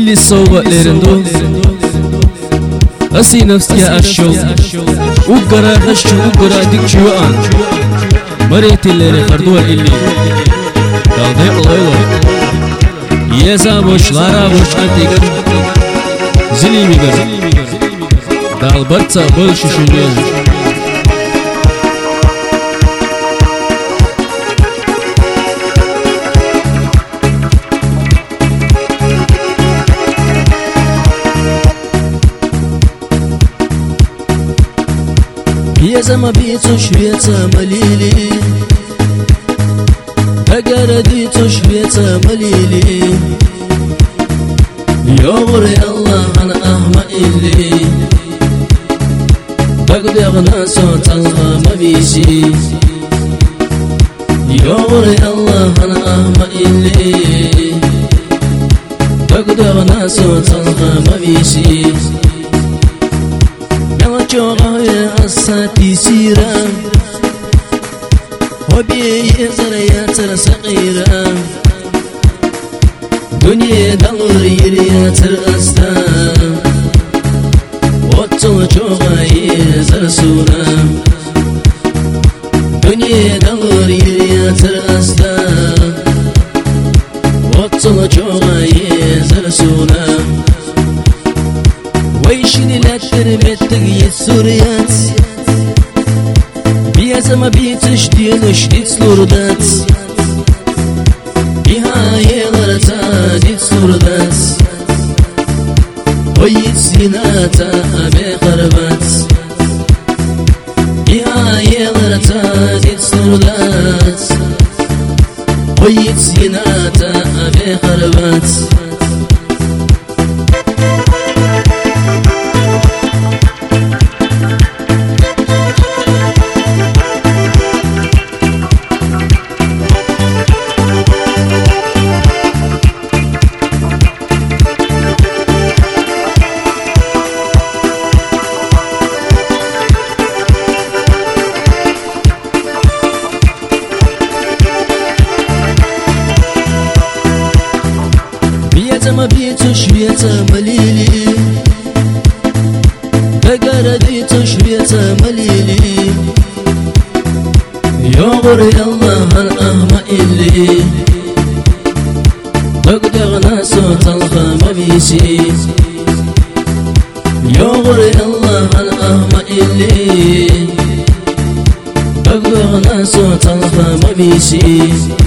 اللي صوبت ليرندو أسي نفسي أشو وقرا غشو وقرا ديك شوان مريت اللي خردوه اللي قلبي الله يزا بوش لارا بوش أنتيقر زلي ميقر دال برتا بوش شنجل يزا ما بيتو شويتا مليلي أقرديتو شويتا مليلي يغري الله عن أهما إلي بقدي أغنى صوت الله ما بيشي يغري الله عن أهما إلي بقدي أغنى صوت الله ما بيشي جوغا يا أساتي سيرا وبي زريات صغيرة دنيا دلوري ريات الأستا وطو جوغا يا زرسونا دنيا دلوري ريات الأستا وطو جوغا يا زرسونا ويشني لا ترمتك يسوريات بيازا ما بيتش دينش ديت سلوردات بيها يغرتا ديت سلوردات ويت سيناتا بخربات بيها يغرتا ديت سلوردات ويت سيناتا بخربات ما بيتو شويتا مليلي بقرديتو شويتا مليلي يغري الله عن أهما إلي بقدغنا صوت الله ما بيشي يغري الله عن أهما إلي بقدغنا صوت الله ما بيشي